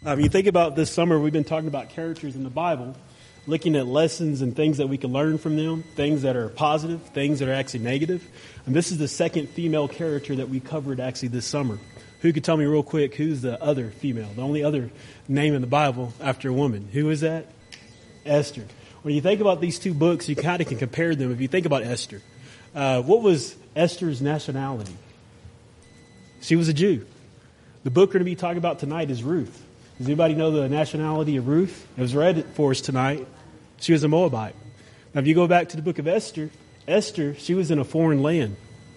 You think about this summer, we've been talking about characters in the Bible, looking at lessons and things that we can learn from them, things that are positive, things that are actually negative. And this is the second female character that we covered actually this summer. Who could tell me real quick who's the other female, the only other name in the Bible after a woman? Who is that? Esther. When you think about these two books, you kind of can compare them. If you think about Esther, what was Esther's nationality? She was a Jew. The book we're going to be talking about tonight is Ruth. Does anybody know the nationality of Ruth? It was read for us tonight. She was a Moabite. Now, if you go back to the book of Esther, she was in a foreign land,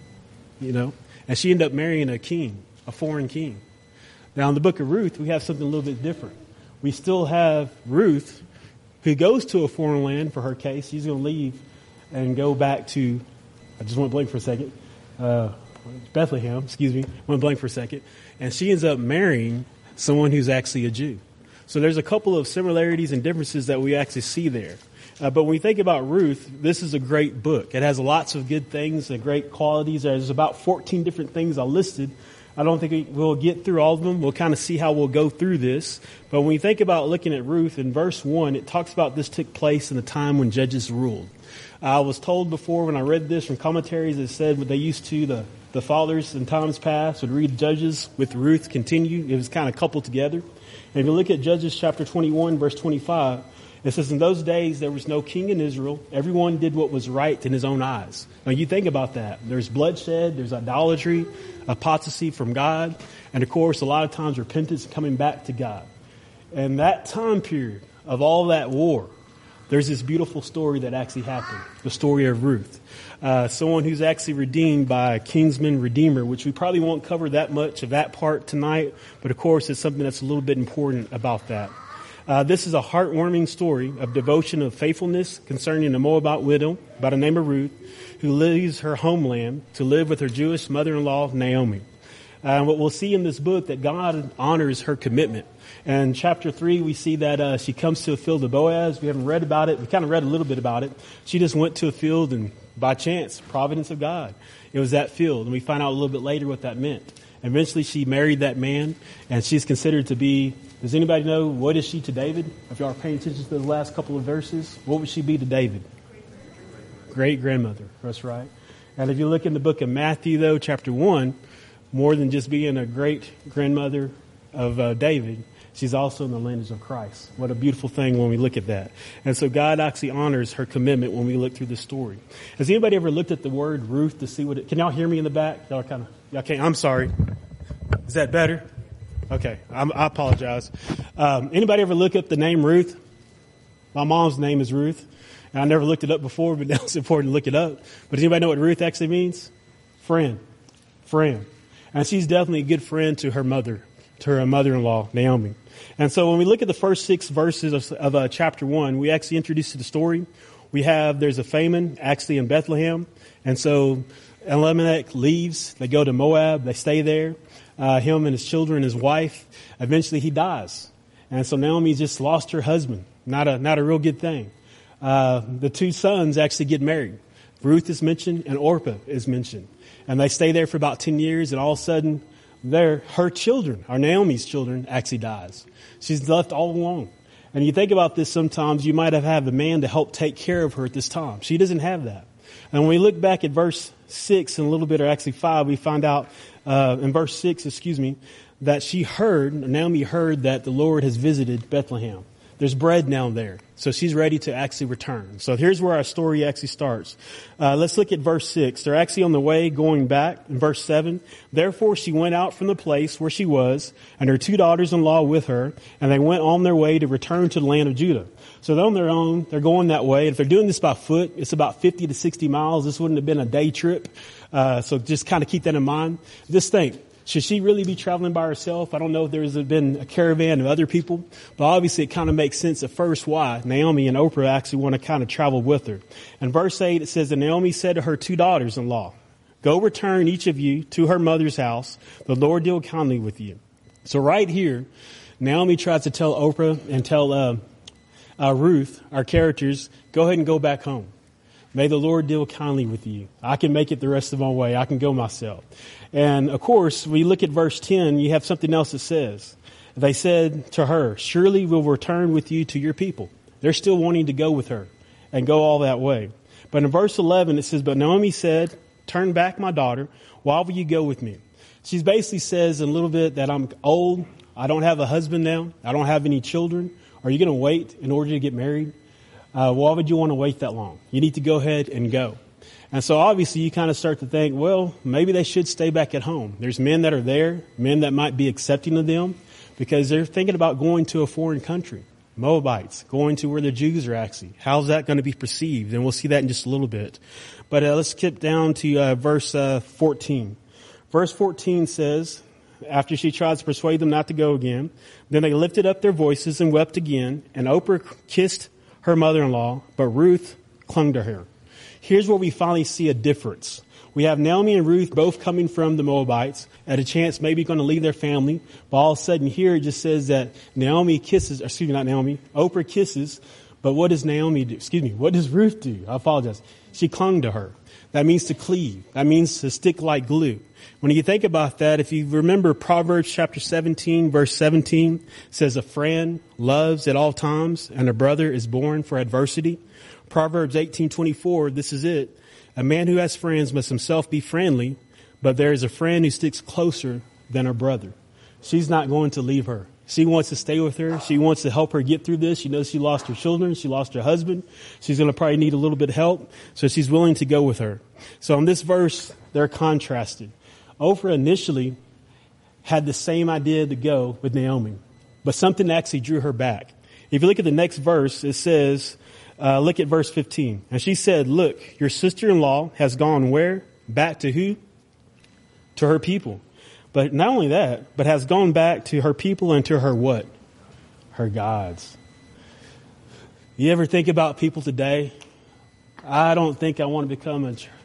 and she ended up marrying a king, a foreign king. Now, in the book of Ruth, we have something a little bit different. We still have Ruth, who goes to a foreign land for her case. She's going to leave and go back to, I just went blank for a second, Bethlehem, went blank for a second. And she ends up marrying someone who's actually a Jew. So there's a couple of similarities and differences that we actually see there. But when we think about Ruth, this is a great book. It has lots of good things and great qualities. There's about 14 different things I listed. I don't think we'll get through all of them. We'll kind of see how we'll go through this. But when we think about looking at Ruth, in verse 1, it talks about this took place in the time when judges ruled. I was told before when I read this from commentaries, it said what they used to, the fathers in times past would read Judges with Ruth continue. It was kind of coupled together. And if you look at Judges chapter 21, verse 25, it says, in those days there was no king in Israel. Everyone did what was right in his own eyes. Now you think about that. There's bloodshed, there's idolatry, apostasy from God, and of course a lot of times repentance and coming back to God. And that time period of all that war, there's this beautiful story that actually happened, the story of Ruth. Someone who's actually redeemed by a kinsman redeemer, which we probably won't cover that much of that part tonight, but of course it's something that's a little bit important about that. This is a heartwarming story of devotion of faithfulness concerning a Moabite widow by the name of Ruth, who leaves her homeland to live with her Jewish mother-in-law, Naomi. What we'll see in this book, that God honors her commitment. And chapter 3, we see that she comes to a field of Boaz. We haven't read about it. We kind of read a little bit about it. She just went to a field, and by chance, providence of God, it was that field. And we find out a little bit later what that meant. Eventually, she married that man, and she's considered to be, does anybody know, what is she to David? If y'all are paying attention to the last couple of verses, what would she be to David? Great-grandmother. That's right. And if you look in the book of Matthew, though, chapter 1, more than just being a great-grandmother of David, she's also in the lineage of Christ. What a beautiful thing when we look at that. And so God actually honors her commitment when we look through the story. Has anybody ever looked at the word Ruth to see what it... Can y'all hear me in the back? Y'all can't. I'm sorry. Is that better? Okay. I apologize. Anybody ever look up the name Ruth? My mom's name is Ruth. And I never looked it up before, but now it's important to look it up. But does anybody know what Ruth actually means? Friend. And she's definitely a good friend to her mother, to her mother-in-law, Naomi. And so when we look at the first 6 verses of chapter 1, we actually introduce to the story. There's a famine actually in Bethlehem. And so Elimelech leaves. They go to Moab. They stay there. Him and his children, his wife. Eventually he dies. And so Naomi just lost her husband. Not a real good thing. The 2 sons actually get married. Ruth is mentioned and Orpah is mentioned. And they stay there for about 10 years, and all of a sudden, her children, or Naomi's children, actually dies. She's left all alone. And you think about this sometimes, you might have had a man to help take care of her at this time. She doesn't have that. And when we look back at verse 6 and a little bit, or actually 5, we find out in verse 6, that Naomi heard that the Lord has visited Bethlehem. There's bread now there. So she's ready to actually return. So here's where our story actually starts. Let's look at verse 6. They're actually on the way going back in verse 7. Therefore she went out from the place where she was, and her 2 daughters-in-law with her, and they went on their way to return to the land of Judah. So they're on their own. They're going that way. If they're doing this by foot, it's about 50 to 60 miles. This wouldn't have been a day trip. So just kind of keep that in mind. Just think. Should she really be traveling by herself? I don't know if there's been a caravan of other people, but obviously it kind of makes sense at first why Naomi and Oprah actually want to kind of travel with her. In verse 8, it says that Naomi said to her 2 daughters-in-law, go return each of you to her mother's house. The Lord deal kindly with you. So right here, Naomi tries to tell Oprah and tell Ruth, our characters, go ahead and go back home. May the Lord deal kindly with you. I can make it the rest of my way. I can go myself. And of course, we look at verse 10, you have something else that says, They said to her, surely we'll return with you to your people. They're still wanting to go with her and go all that way. But in verse 11, it says, but Naomi said, turn back, my daughter. Why will you go with me? She basically says in a little bit that I'm old. I don't have a husband now. I don't have any children. Are you going to wait in order to get married? Why would you want to wait that long? You need to go ahead and go. And so obviously you kind of start to think, well, maybe they should stay back at home. There's men that are there, men that might be accepting of them because they're thinking about going to a foreign country. Moabites, going to where the Jews are actually. How's that going to be perceived? And we'll see that in just a little bit. But let's skip down to verse 14. Verse 14 says, after she tries to persuade them not to go again, then they lifted up their voices and wept again, and Oprah kissed her mother-in-law, but Ruth clung to her. Here's where we finally see a difference. We have Naomi and Ruth both coming from the Moabites at a chance maybe going to leave their family. But all of a sudden here it just says that Oprah kisses. But what does Naomi do? What does Ruth do? I apologize. She clung to her. That means to cleave. That means to stick like glue. When you think about that, if you remember Proverbs chapter 17, verse 17, says a friend loves at all times and a brother is born for adversity. Proverbs 18:24, this is it. A man who has friends must himself be friendly, but there is a friend who sticks closer than her brother. She's not going to leave her. She wants to stay with her. She wants to help her get through this. She knows she lost her children. She lost her husband. She's going to probably need a little bit of help. So she's willing to go with her. So in this verse, they're contrasted. Oprah initially had the same idea to go with Naomi, but something actually drew her back. If you look at the next verse, it says, look at verse 15. And she said, look, your sister-in-law has gone where? Back to who? To her people. But not only that, but has gone back to her people and to her what? Her gods. You ever think about people today? I don't think I want to become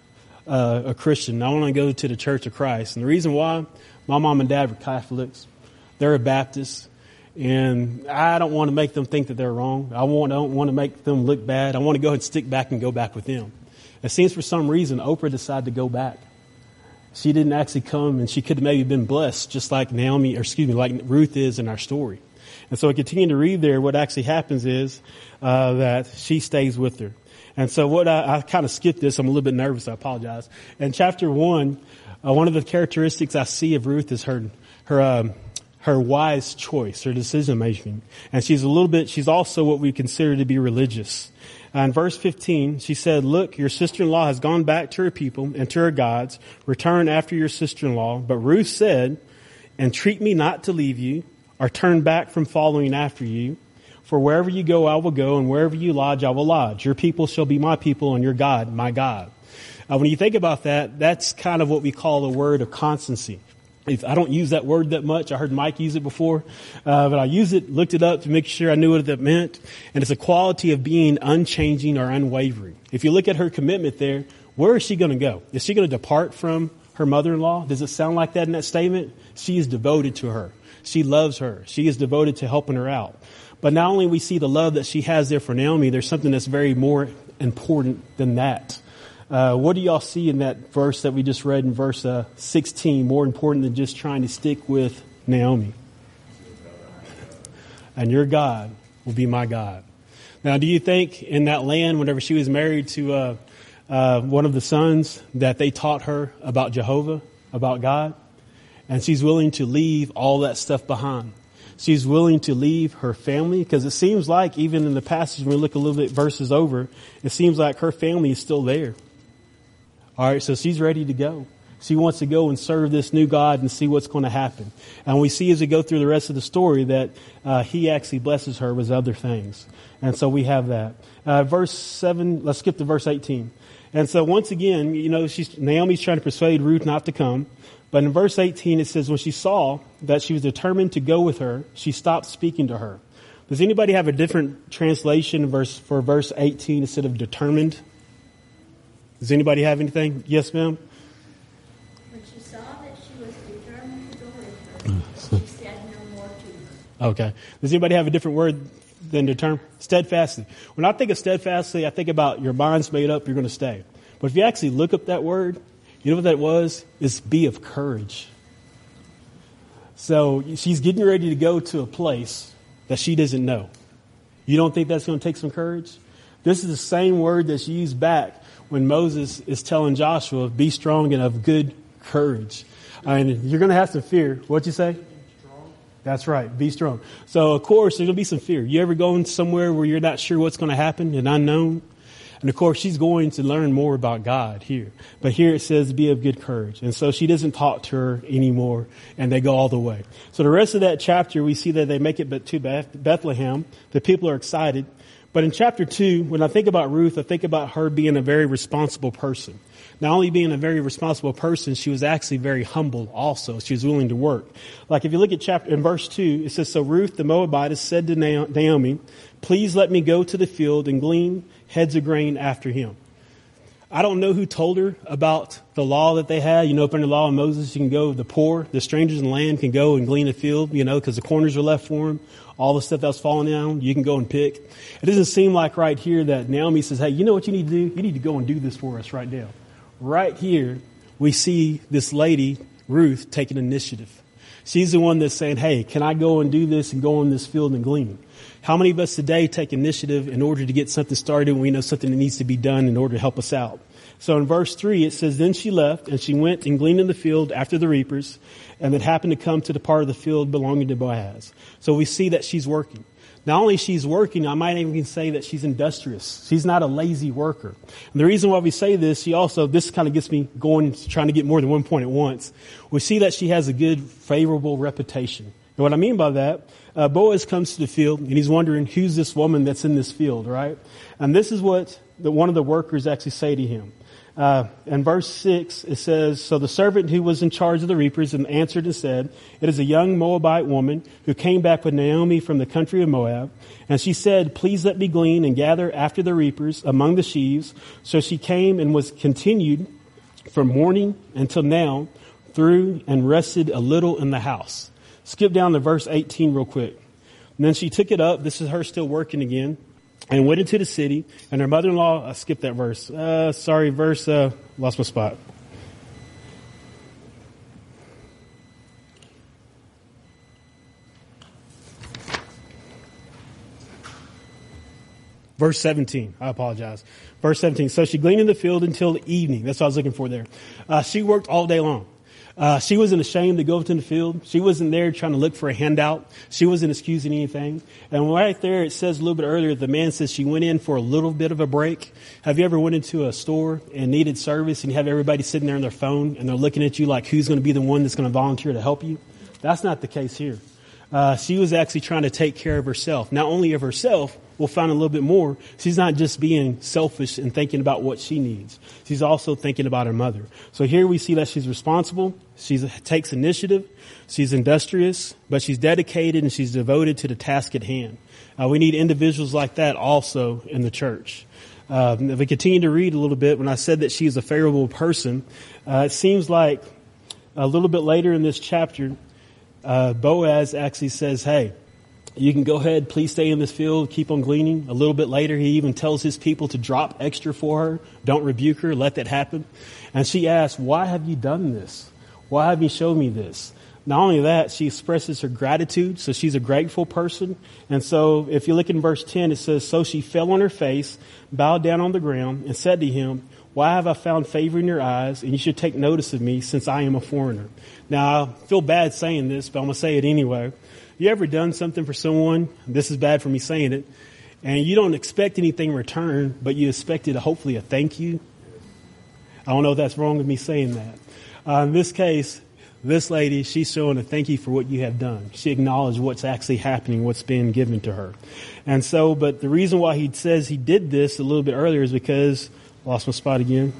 a Christian. I want to go to the Church of Christ. And the reason why, my mom and dad were Catholics. They're a Baptist. And I don't want to make them think that they're wrong. I don't want to make them look bad. I want to go ahead and stick back and go back with them. It seems for some reason Oprah decided to go back. She didn't actually come, and she could have maybe been blessed just like like Ruth is in our story. And so I continue to read there. What actually happens is that she stays with her. And so what I kind of skipped this. I'm a little bit nervous. I apologize. In chapter 1, one of the characteristics I see of Ruth is her wise choice, her decision making. And she's also what we consider to be religious. In verse 15, she said, look, your sister-in-law has gone back to her people and to her gods. Return after your sister-in-law. But Ruth said, entreat me not to leave you or turn back from following after you. For wherever you go, I will go, and wherever you lodge, I will lodge. Your people shall be my people, and your God, my God. When you think about that, that's kind of what we call the word of constancy. I don't use that word that much. I heard Mike use it before, but I used it, looked it up to make sure I knew what that meant. And it's a quality of being unchanging or unwavering. If you look at her commitment there, where is she going to go? Is she going to depart from her mother-in-law? Does it sound like that in that statement? She is devoted to her. She loves her. She is devoted to helping her out. But not only we see the love that she has there for Naomi, there's something that's very more important than that. What do y'all see in that verse that we just read in verse 16, more important than just trying to stick with Naomi? And your God will be my God. Now, do you think in that land, whenever she was married to one of the sons, that they taught her about Jehovah, about God? And she's willing to leave all that stuff behind. She's willing to leave her family, because it seems like even in the passage, when we look a little bit verses over, it seems like her family is still there. All right, so she's ready to go. She wants to go and serve this new God and see what's going to happen. And we see as we go through the rest of the story that he actually blesses her with other things. And so we have that. Verse 7, let's skip to verse 18. And so once again, Naomi's trying to persuade Ruth not to come. But in verse 18, it says, when she saw that she was determined to go with her, she stopped speaking to her. Does anybody have a different translation for verse 18 instead of determined? Does anybody have anything? Yes, ma'am? When she saw that she was determined to go with her, she said no more to her. Okay. Does anybody have a different word than determined? Steadfastly. When I think of steadfastly, I think about your mind's made up, you're going to stay. But if you actually look up that word, you know what that was? It's be of courage. So she's getting ready to go to a place that she doesn't know. You don't think that's going to take some courage? This is the same word that's used back when Moses is telling Joshua, be strong and of good courage. And you're going to have some fear. What'd you say? That's right. Be strong. So, of course, there's going to be some fear. You ever going somewhere where you're not sure what's going to happen and unknown? And, of course, she's going to learn more about God here. But here it says be of good courage. And so she doesn't talk to her anymore, and they go all the way. So the rest of that chapter, we see that they make it to Bethlehem. The people are excited. But in chapter 2, when I think about Ruth, I think about her being a very responsible person. Not only being a very responsible person, she was actually very humble also. She was willing to work. Like if you look at in verse 2, it says, so Ruth the Moabitess said to Naomi, please let me go to the field and glean heads of grain after him. I don't know who told her about the law that they had. You know, up under the law of Moses, you can go, the poor, the strangers in the land can go and glean a field, you know, because the corners are left for them. All the stuff that's falling down, you can go and pick. It doesn't seem like right here that Naomi says, hey, you know what you need to do? You need to go and do this for us right now. Right here, we see this lady, Ruth, taking initiative. She's the one that's saying, hey, can I go and do this and go in this field and glean? How many of us today take initiative in order to get something started when we know something that needs to be done in order to help us out? So in verse 3, it says, then she left and she went and gleaned in the field after the reapers, and it happened to come to the part of the field belonging to Boaz. So we see that she's working. Not only she's working, I might even say that she's industrious. She's not a lazy worker. And the reason why we say this, this kind of gets me going, trying to get more than one point at once. We see that she has a good, favorable reputation. And what I mean by that, Boaz comes to the field and he's wondering who's this woman that's in this field, right? And this is what one of the workers actually say to him. In verse 6, it says, so the servant who was in charge of the reapers and answered and said, it is a young Moabite woman who came back with Naomi from the country of Moab. And she said, please let me glean and gather after the reapers among the sheaves. So she came and was continued from morning until now through and rested a little in the house. Skip down to verse 18 real quick. And then she took it up. This is her still working again. And went into the city, and her mother-in-law, I skipped that verse. Lost my spot. Verse 17, I apologize. Verse 17, so she gleaned in the field until the evening. That's what I was looking for there. She worked all day long. She wasn't ashamed to go up to the field. She wasn't there trying to look for a handout. She wasn't excusing anything. And right there, it says a little bit earlier, the man says she went in for a little bit of a break. Have you ever went into a store and needed service and you have everybody sitting there on their phone and they're looking at you like who's going to be the one that's going to volunteer to help you? That's not the case here. She was actually trying to take care of herself. Not only of herself, we'll find a little bit more. She's not just being selfish and thinking about what she needs. She's also thinking about her mother. So here we see that she's responsible. She takes initiative. She's industrious, but she's dedicated and she's devoted to the task at hand. We need individuals like that also in the church. If we continue to read a little bit, when I said that she's a favorable person, it seems like a little bit later in this chapter, Boaz actually says, hey, you can go ahead, please stay in this field, keep on gleaning. A little bit later, he even tells his people to drop extra for her. Don't rebuke her, let that happen. And she asks, why have you done this? Why have you shown me this? Not only that, she expresses her gratitude, so she's a grateful person. And so if you look in verse 10, it says, so she fell on her face, bowed down on the ground, and said to him, why have I found favor in your eyes, and you should take notice of me, since I am a foreigner? Now, I feel bad saying this, but I'm going to say it anyway. You ever done something for someone, this is bad for me saying it, and you don't expect anything in return, but you expected hopefully a thank you? I don't know if that's wrong with me saying that. In this case, this lady, she's showing a thank you for what you have done. She acknowledged what's actually happening, what's been given to her. And so, but the reason why he says he did this a little bit earlier is because, lost my spot again.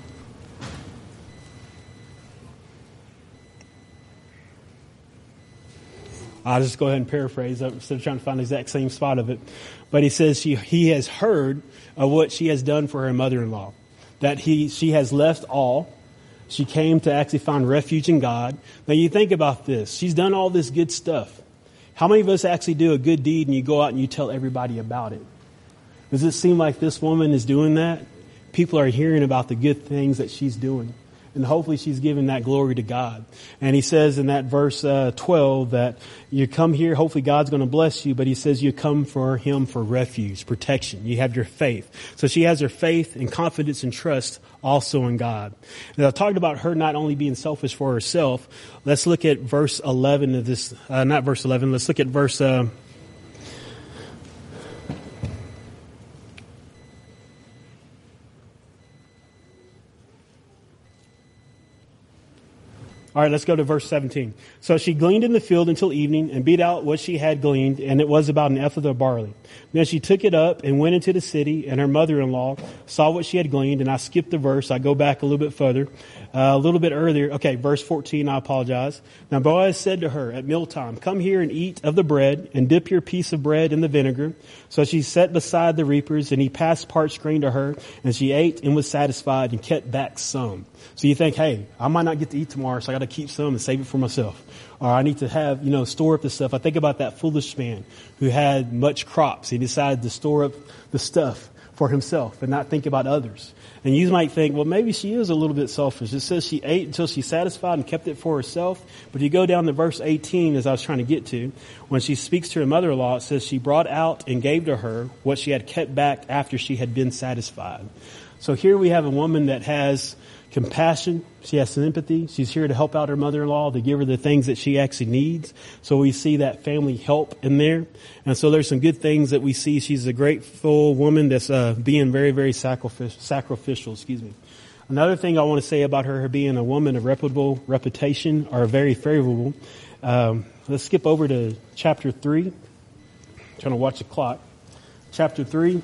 I'll just go ahead and paraphrase instead of trying to find the exact same spot of it. But he says he has heard of what she has done for her mother-in-law. That she has left all. She came to actually find refuge in God. Now you think about this. She's done all this good stuff. How many of us actually do a good deed and you go out and you tell everybody about it? Does it seem like this woman is doing that? People are hearing about the good things that she's doing. And hopefully she's giving that glory to God. And he says in that verse 12 that you come here, hopefully God's going to bless you, but he says you come for him for refuge, protection. You have your faith. So she has her faith and confidence and trust also in God. And I talked about her not only being selfish for herself. Let's look at verse 11 of this, not verse 11, let's look at verse all right, let's go to verse 17. So she gleaned in the field until evening and beat out what she had gleaned, and it was about an ephah of barley. Then she took it up and went into the city, and her mother-in-law saw what she had gleaned, and I skipped the verse. I go back a little bit further, a little bit earlier. Okay, verse 14, I apologize. Now Boaz said to her at mealtime, come here and eat of the bread, and dip your piece of bread in the vinegar. So she sat beside the reapers, and he passed parched grain to her, and she ate and was satisfied and kept back some. So you think, hey, I might not get to eat tomorrow, so I got to keep some and save it for myself. Or I need to have, store up the stuff. I think about that foolish man who had much crops. He decided to store up the stuff for himself and not think about others. And you might think, well, maybe she is a little bit selfish. It says she ate until she's satisfied and kept it for herself. But you go down to verse 18, as I was trying to get to, when she speaks to her mother-in-law, it says she brought out and gave to her what she had kept back after she had been satisfied. So here we have a woman that has compassion. She has sympathy. She's here to help out her mother-in-law, to give her the things that she actually needs. So we see that family help in there. And so there's some good things that we see. She's a grateful woman that's being very, very sacrificial. Another thing I want to say about her being a woman of reputable reputation or very favorable. Let's skip over to chapter 3. I'm trying to watch the clock. Chapter 3.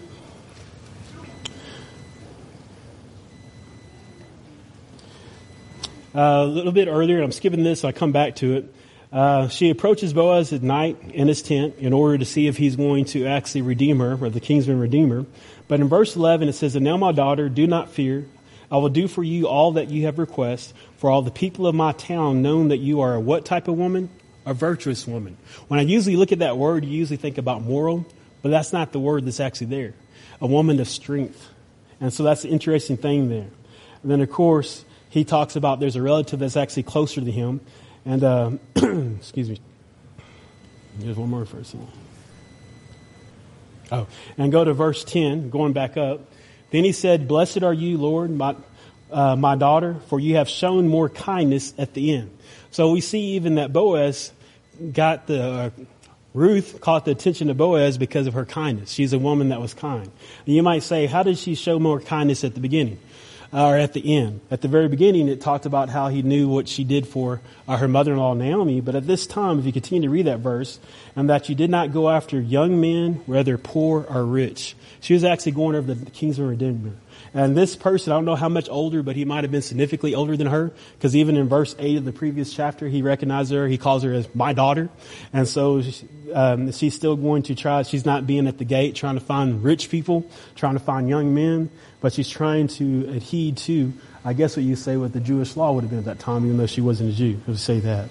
A little bit earlier, I'm skipping this, so I come back to it. She approaches Boaz at night in his tent in order to see if he's going to actually redeem her, or the kinsman redeem her. But in verse 11, it says, and now my daughter, do not fear. I will do for you all that you have request, for all the people of my town know that you are a what type of woman? A virtuous woman. When I usually look at that word, you usually think about moral, but that's not the word that's actually there. A woman of strength. And so that's the interesting thing there. And then, of course, he talks about there's a relative that's actually closer to him. And, excuse me. There's one more verse. Oh, and go to verse 10, going back up. Then he said, blessed are you, Lord, my daughter, for you have shown more kindness at the end. So we see even that Boaz got Ruth caught the attention of Boaz because of her kindness. She's a woman that was kind. And you might say, how did she show more kindness at the beginning? Or at the end. At the very beginning, it talked about how he knew what she did for her mother-in-law Naomi. But at this time, if you continue to read that verse, and that you did not go after young men, whether poor or rich. She was actually going over the kinsman redeemer. And this person, I don't know how much older, but he might have been significantly older than her. Because even in verse 8 of the previous chapter, he recognized her. He calls her as my daughter. And so she's still going to try. She's not being at the gate trying to find rich people, trying to find young men. But she's trying to adhere to, I guess what you say what the Jewish law would have been at that time, even though she wasn't a Jew. Let's say that.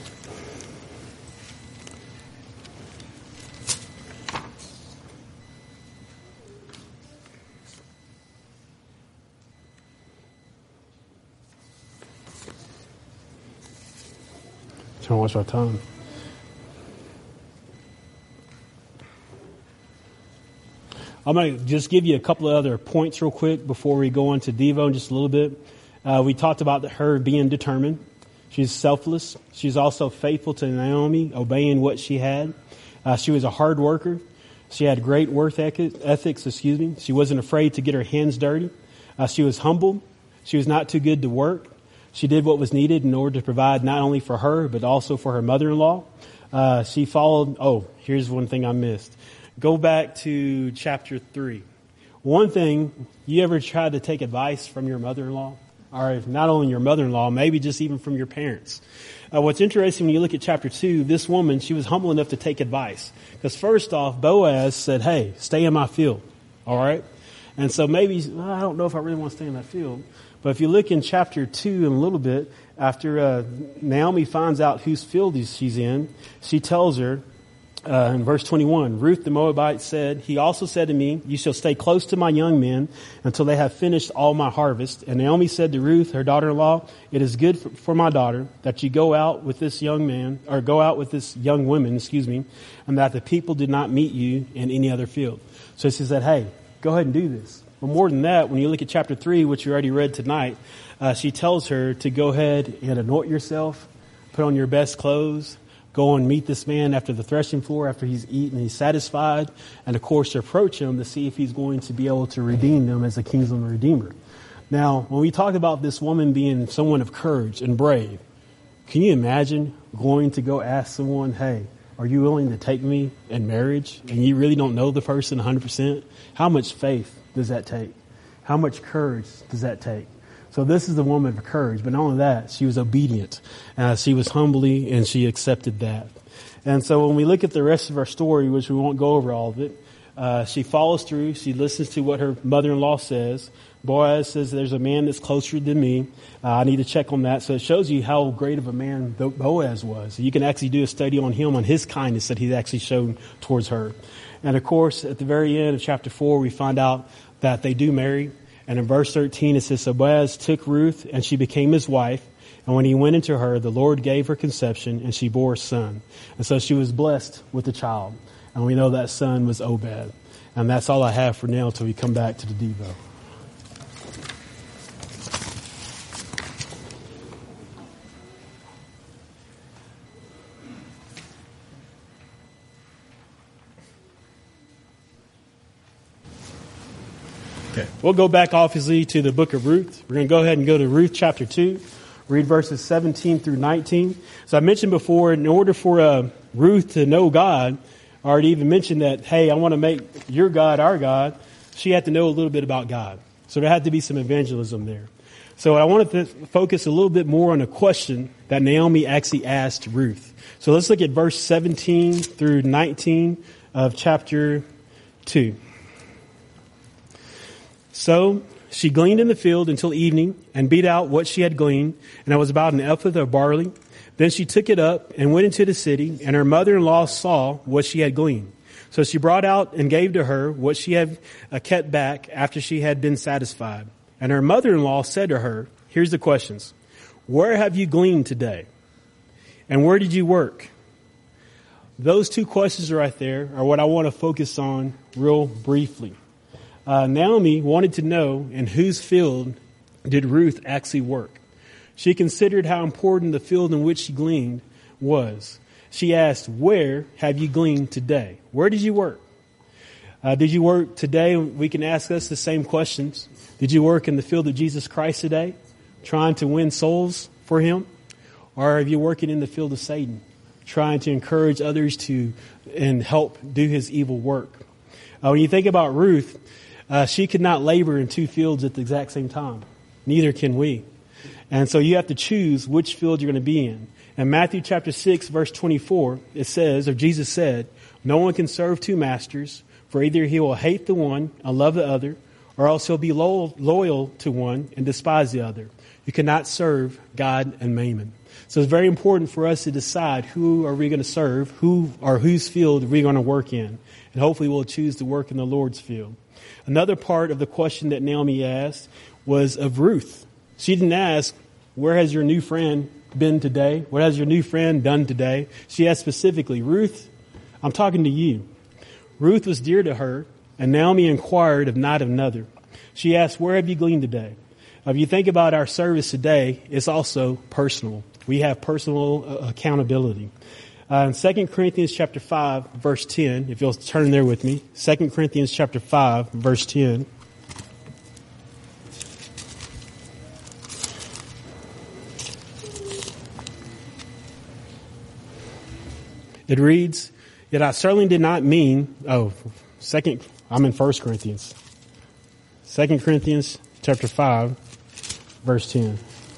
Trying to watch our time. I'm going to just give you a couple of other points real quick before we go on to Devo in just a little bit. We talked about her being determined. She's selfless. She's also faithful to Naomi, obeying what she had. She was a hard worker. She had great work ethics. She wasn't afraid to get her hands dirty. She was humble. She was not too good to work. She did what was needed in order to provide not only for her, but also for her mother-in-law. She followed, here's one thing I missed. Go back to chapter 3. One thing, you ever tried to take advice from your mother-in-law? Or not only your mother-in-law, maybe just even from your parents. What's interesting when you look at chapter 2, this woman, she was humble enough to take advice. Because first off, Boaz said, hey, stay in my field. All right? And so maybe, I don't know if I really want to stay in that field. But if you look in chapter 2 in a little bit, after Naomi finds out whose field she's in, she tells her, In verse 21, Ruth the Moabite said, he also said to me, you shall stay close to my young men until they have finished all my harvest. And Naomi said to Ruth, her daughter-in-law, it is good for my daughter that you go out with this young man, or go out with this young woman, and that the people did not meet you in any other field. So she said, hey, go ahead and do this. But more than that, when you look at chapter 3, which you already read tonight, she tells her to go ahead and anoint yourself, put on your best clothes, go and meet this man after the threshing floor, after he's eaten, he's satisfied, and of course to approach him to see if he's going to be able to redeem them as a kinsman redeemer. Now, when we talk about this woman being someone of courage and brave, can you imagine going to go ask someone, hey, are you willing to take me in marriage? And you really don't know the person 100%. How much faith does that take? How much courage does that take? So this is a woman of courage, but not only that, she was obedient. She was humbly, and she accepted that. And so when we look at the rest of our story, which we won't go over all of it, she follows through. She listens to what her mother-in-law says. Boaz says, there's a man that's closer than me. I need to check on that. So it shows you how great of a man Boaz was. You can actually do a study on him, on his kindness that he's actually shown towards her. And of course, at the very end of chapter 4, we find out that they do marry. And in verse 13, it says, so Boaz took Ruth, and she became his wife. And when he went into her, the Lord gave her conception, and she bore a son. And so she was blessed with a child. And we know that son was Obed. And that's all I have for now until we come back to the Devo. Okay. We'll go back, obviously, to the book of Ruth. We're going to go ahead and go to Ruth chapter 2, read verses 17 through 19. So I mentioned before, in order for Ruth to know God, I already even mentioned that, hey, I want to make your God our God. She had to know a little bit about God. So there had to be some evangelism there. So I wanted to focus a little bit more on a question that Naomi actually asked Ruth. So let's look at verse 17 through 19 of chapter 2. So she gleaned in the field until evening and beat out what she had gleaned, and it was about an ephah of barley. Then she took it up and went into the city, and her mother-in-law saw what she had gleaned. So she brought out and gave to her what she had kept back after she had been satisfied. And her mother-in-law said to her, here's the questions. Where have you gleaned today? And where did you work? Those two questions right there are what I want to focus on real briefly. Naomi wanted to know in whose field did Ruth actually work. She considered how important the field in which she gleaned was. She asked, where have you gleaned today? Where did you work? Did you work today? We can ask us the same questions. Did you work in the field of Jesus Christ today, trying to win souls for him? Or are you working in the field of Satan, trying to encourage others to and help do his evil work? When you think about Ruth, she could not labor in two fields at the exact same time. Neither can we. And so you have to choose which field you're going to be in. In Matthew chapter 6, verse 24, it says, or Jesus said, no one can serve two masters, for either he will hate the one and love the other, or else he'll be loyal to one and despise the other. You cannot serve God and mammon. So it's very important for us to decide who are we going to serve, whose field are we going to work in. And hopefully we'll choose to work in the Lord's field. Another part of the question that Naomi asked was of Ruth. She didn't ask, where has your new friend been today? What has your new friend done today? She asked specifically, Ruth, I'm talking to you. Ruth was dear to her, and Naomi inquired of not another. She asked, where have you gleaned today? If you think about our service today, it's also personal. We have personal accountability. In 2 Corinthians chapter 5, verse 10, if you'll turn there with me, 2 Corinthians chapter 5, verse 10. It reads, yet I certainly did not mean, I'm in 1 Corinthians. 2 Corinthians chapter 5, verse 10.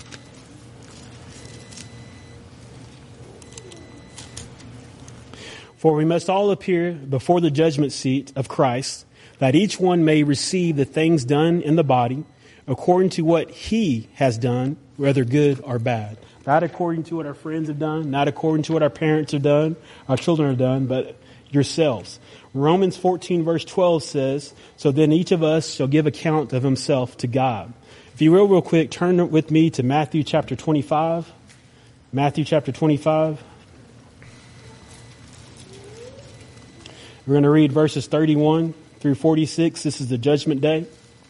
For we must all appear before the judgment seat of Christ, that each one may receive the things done in the body according to what he has done, whether good or bad. Not according to what our friends have done, not according to what our parents have done, our children have done, but yourselves. Romans 14 verse 12 says, so then each of us shall give account of himself to God. If you will, real quick, turn with me to Matthew chapter 25. Matthew chapter 25. We're going to read verses 31 through 46. This is the judgment day.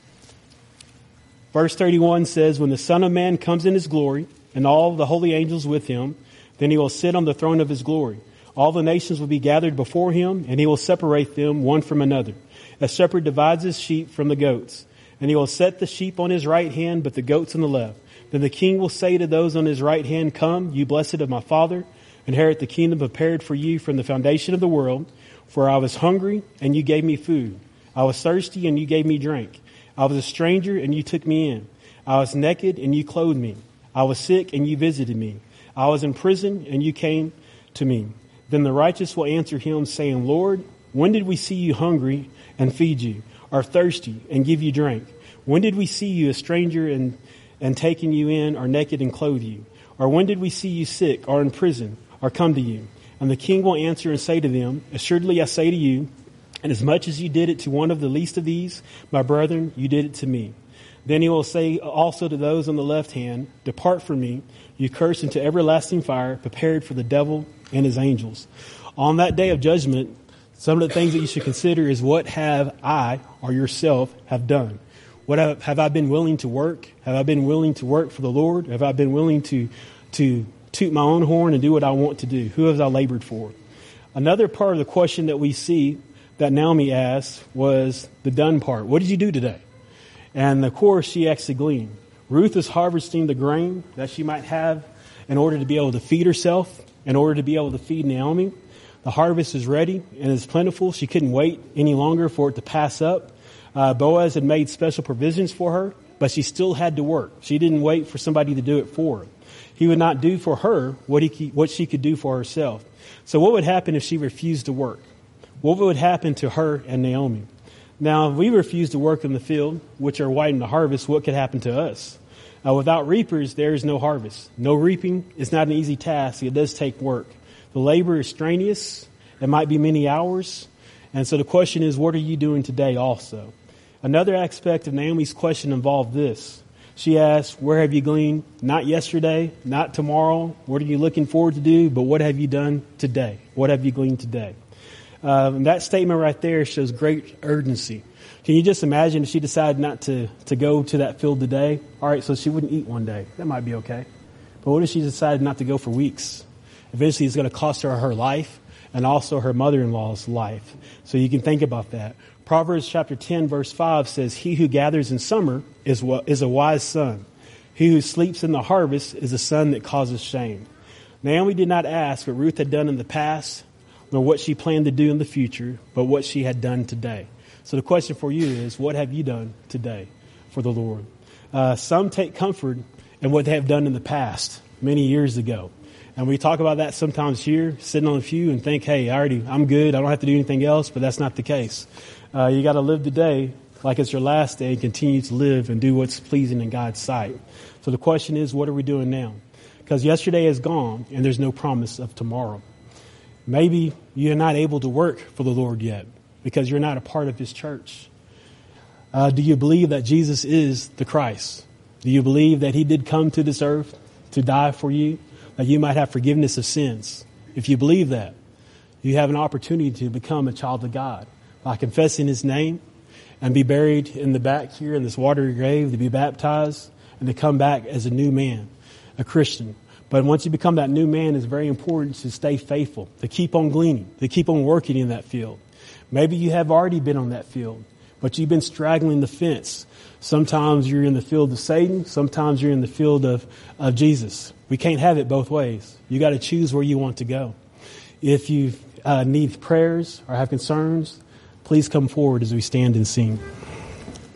Verse 31 says, when the Son of Man comes in his glory, and all the holy angels with him, then he will sit on the throne of his glory. All the nations will be gathered before him, and he will separate them one from another. A shepherd divides his sheep from the goats. And he will set the sheep on his right hand, but the goats on the left. Then the king will say to those on his right hand, come, you blessed of my Father, inherit the kingdom prepared for you from the foundation of the world. For I was hungry, and you gave me food. I was thirsty, and you gave me drink. I was a stranger, and you took me in. I was naked, and you clothed me. I was sick, and you visited me. I was in prison, and you came to me. Then the righteous will answer him, saying, Lord, when did we see you hungry and feed you, or thirsty and give you drink? When did we see you a stranger and taken you in, or naked and clothe you? Or when did we see you sick, or in prison, or come to you? And the king will answer and say to them, assuredly I say to you, inasmuch as you did it to one of the least of these, my brethren, you did it to me. Then he will say also to those on the left hand, depart from me, you cursed, into everlasting fire, prepared for the devil and his angels. On that day of judgment, some of the things that you should consider is, what have I or yourself have done? What have I been willing to work? Have I been willing to work for the Lord? Have I been willing to toot my own horn and do what I want to do? Who have I labored for? Another part of the question that we see that Naomi asked was the done part. What did you do today? And of course, she actually gleaned. Ruth is harvesting the grain that she might have in order to be able to feed herself, in order to be able to feed Naomi. The harvest is ready and is plentiful. She couldn't wait any longer for it to pass up. Boaz had made special provisions for her, but she still had to work. She didn't wait for somebody to do it for her. He would not do for her what she could do for herself. So what would happen if she refused to work? What would happen to her and Naomi? Now, if we refuse to work in the field, which are white in the harvest, what could happen to us? Without reapers, there is no harvest. No reaping is not an easy task. It does take work. The labor is strenuous. It might be many hours. And so the question is, what are you doing today also? Another aspect of Naomi's question involved this. She asked, where have you gleaned? Not yesterday, not tomorrow. What are you looking forward to do? But what have you done today? What have you gleaned today? And that statement right there shows great urgency. Can you just imagine if she decided not to go to that field today? All right, so she wouldn't eat one day. That might be okay. But what if she decided not to go for weeks? Eventually, it's going to cost her life and also her mother-in-law's life. So you can think about that. Proverbs chapter 10, verse 5 says, he who gathers in summer is a wise son. He who sleeps in the harvest is a son that causes shame. Naomi did not ask what Ruth had done in the past, nor what she planned to do in the future, but what she had done today. So the question for you is, what have you done today for the Lord? Some take comfort in what they have done in the past, many years ago. And we talk about that sometimes here, sitting on a pew and think, hey, I'm good. I don't have to do anything else, but that's not the case. You got to live today like it's your last day and continue to live and do what's pleasing in God's sight. So the question is, what are we doing now? Because yesterday is gone and there's no promise of tomorrow. Maybe you're not able to work for the Lord yet because you're not a part of his church. Do you believe that Jesus is the Christ? Do you believe that he did come to this earth to die for you, that you might have forgiveness of sins? If you believe that, you have an opportunity to become a child of God by confessing his name and be buried in the back here in this watery grave, to be baptized and to come back as a new man, a Christian. But once you become that new man, it's very important to stay faithful, to keep on gleaning, to keep on working in that field. Maybe you have already been on that field, but you've been straggling the fence. Sometimes you're in the field of Satan. Sometimes you're in the field of Jesus. We can't have it both ways. You got to choose where you want to go. If you need prayers or have concerns, please come forward as we stand and sing.